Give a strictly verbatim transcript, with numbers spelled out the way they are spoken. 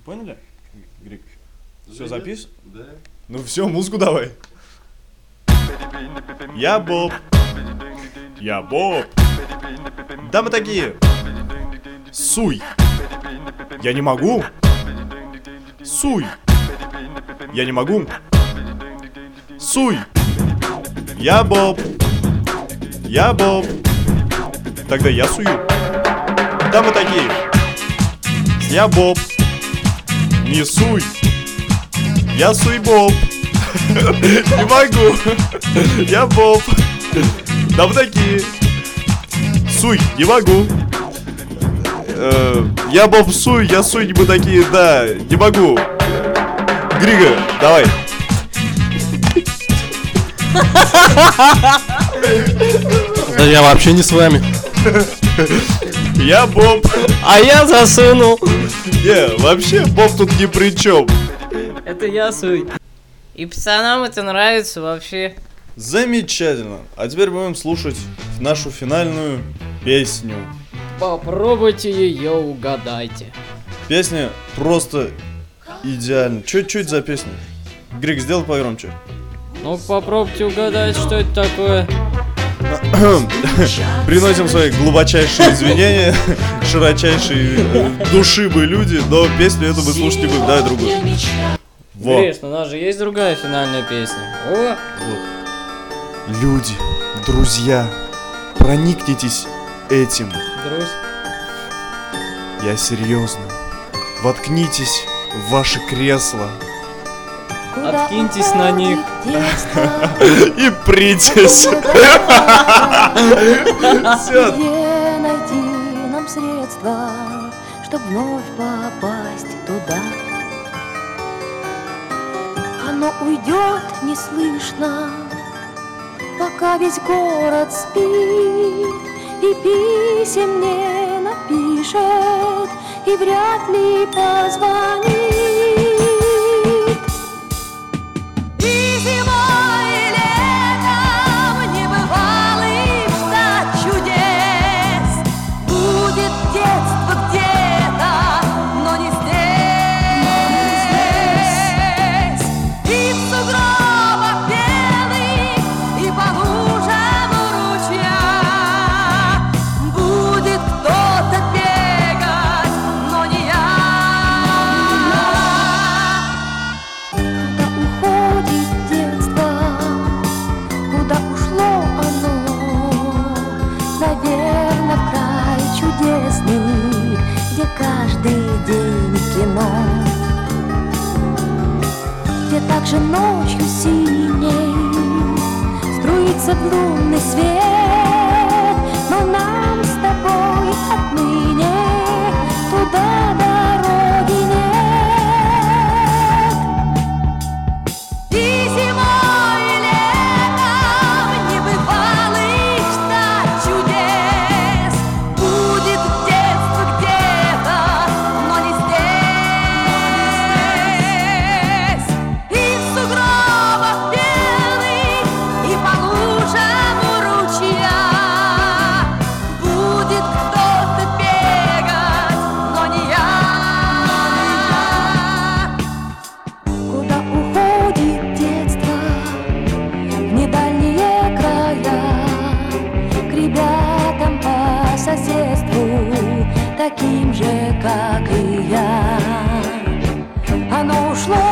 Поняли? Грик? Все запис? Да. Ну все, музыку давай. Я Боб. Я Боб. Да мы такие. Суй. Я не могу. Суй. Я не могу. Суй. Я Боб. Я Боб. Тогда я сую. Да мы такие. Я Боб. Не суй. Я суй Боб. Не могу. Я Боб. Да мы такие. Суй, не могу. Я Боб суй, я суй, не мы такие, да, не могу. Григо, давай. Да я вообще не с вами. Я Боб. А я засунул. Не, вообще Боб тут ни при чем. Это я суй. И пацанам это нравится вообще. Замечательно. А теперь будем слушать нашу финальную песню. Попробуйте ее, угадайте. Песня просто идеальна. Чё, чё это за песня? Грик, сделай погромче. Ну попробуйте угадать, что это такое. Приносим свои глубочайшие извинения, широчайшие э, души-бы люди, но песню эту мы слушать не будем, давай другую. Во. Интересно, у нас же есть другая финальная песня. О! Вот. Люди, друзья, проникнитесь этим. Друзь. Я серьезно. Воткнитесь в ваши кресла Откиньтесь на них. и притесь. Всё. Где найти нам средства, чтобы вновь попасть туда? Оно уйдет неслышно, пока весь город спит, и писем не напишет, и вряд ли позвонит. И зимой, и летом небывалый штат чудес. Будет детство где-то, но не здесь. И в сугробах белых, и по лужам ручья будет кто-то бегать, но не я. Куда уходит детство, куда ушло оно? Наверно, в край чудесный, где каждый день кино, где также ночью синей струится лунный свет. Но нам с тобой отныне туда дороги нет. И зимой, и летом небывалый штат чудес. Будет детство где-то, но не здесь. И в сугробах белых, и по лужам ручья будет кто-то бегать, но не я. Куда уходит детство, в недальние края, к ребятам по соседству, таким же, как и я. Оно ушло